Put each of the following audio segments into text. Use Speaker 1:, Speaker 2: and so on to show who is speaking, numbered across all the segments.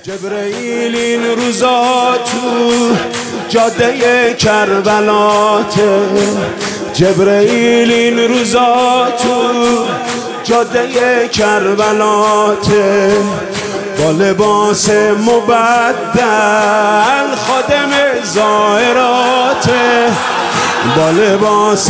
Speaker 1: جبرئیل این روزا تو جاده کربلاته، جبرئیل این روزا تو جاده کربلاته، با لباس مبدل خادم زائراته، با لباس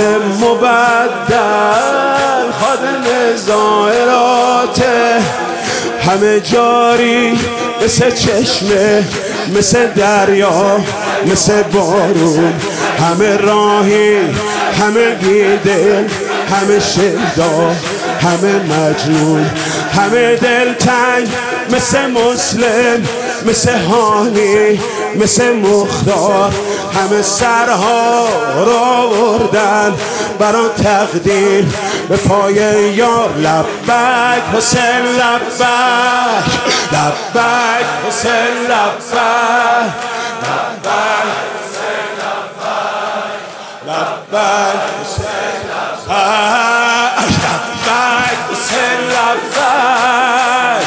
Speaker 1: مبدل خادم زائراته، همه جاری مثل چشمه، مثل دریا، مثل بارون، همه راهی، همه بیدل، همه شیدا، همه مجنون، همه دلتنگ، مثل مسلم، مثل هانی، مثل مختار، همه سرها را آوردن برا تقدیم به پای یار. لبک حسین لبک، لبک حسین لبک، لبک حسین لبک، لبک حسین لبک، لبک حسین لبک،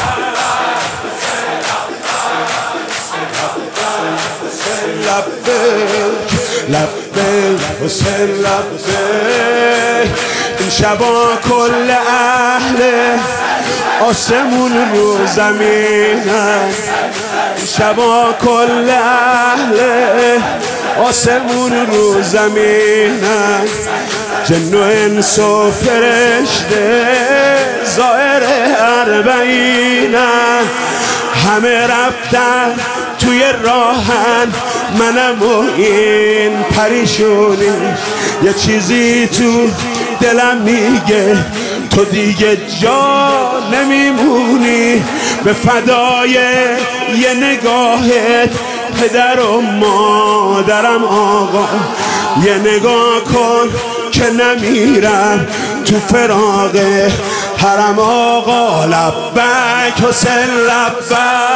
Speaker 1: لبک لبک حسین لبک. این شبا کل اهل آسمون رو زمینن، این شبا کل اهل آسمون رو زمینن، جن و انس و فرشته ظاهر اربعینن، همه رفتن توی راهن، منم و این پریشونی، یه چیزی تو دلم میگه تو دیگه جا نمیمونی، به فدای یه نگاهت پدر و مادرم آقا، یه نگاه کن که نمیرم تو فراق حرم آقا. لبک حسین لبک،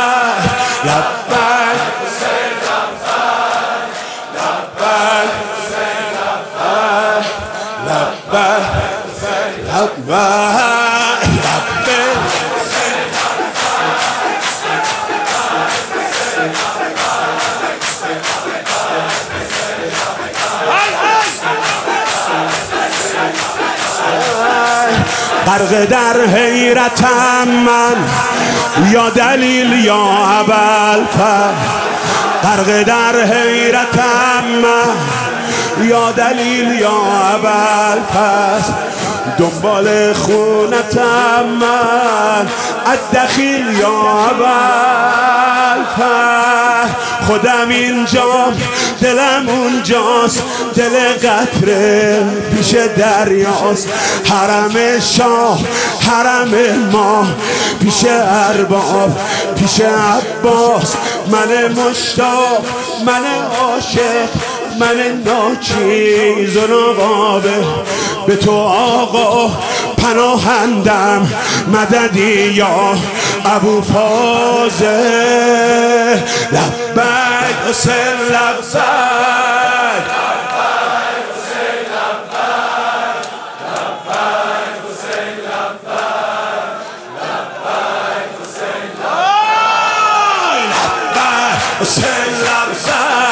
Speaker 1: لبک حسین لبک، لبک حسین لبک، لبک حسین لبک، لبک غرق در حیرتم من، یا دلیل یا ابوالفضل، غرق در حیرتم من، یا دلیل یا ابوالفضل، دنبال خونتم من، الدخیل یا ابوالفضل، خودم اینجا دلم اونجاست، دل قطره پیش دریاست، حرم شاه حرم ما پیش ارباب پیش عباس، من مشتاق من عاشق من ناچیز و نقابه، به تو آقا پناهندم، مددی یا ابوالفضل. لبک حسین لبک، لبک حسین لبک، لبک حسین لبک، لبک حسین لبک، لبک حسین لبک،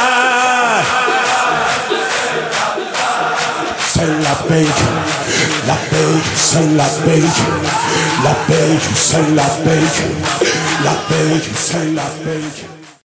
Speaker 1: لبیک لبیک حسین لبیک، لبیک حسین لبیک، لبیک حسین لبیک.